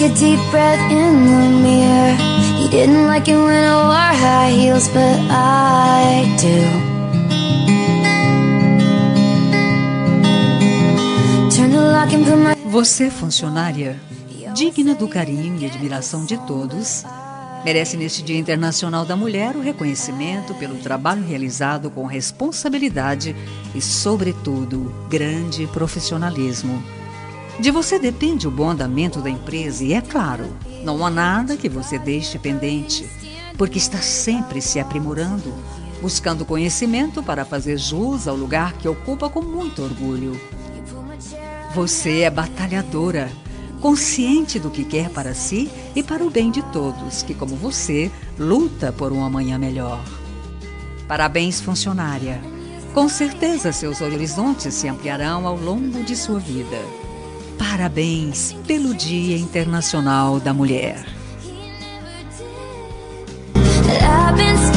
a deep breath in the mirror. He didn't like it when I wore high heels, but I do. Turn the lock and put my... Você, funcionária, digna do carinho e admiração de todos, merece neste Dia Internacional da Mulher o reconhecimento pelo trabalho realizado com responsabilidade e, sobretudo, grande profissionalismo. De você depende o bom andamento da empresa e, é claro, não há nada que você deixe pendente, porque está sempre se aprimorando, buscando conhecimento para fazer jus ao lugar que ocupa com muito orgulho. Você é batalhadora, consciente do que quer para si e para o bem de todos, que, como você, luta por um amanhã melhor. Parabéns, funcionária. Com certeza seus horizontes se ampliarão ao longo de sua vida. Parabéns pelo Dia Internacional da Mulher. I've been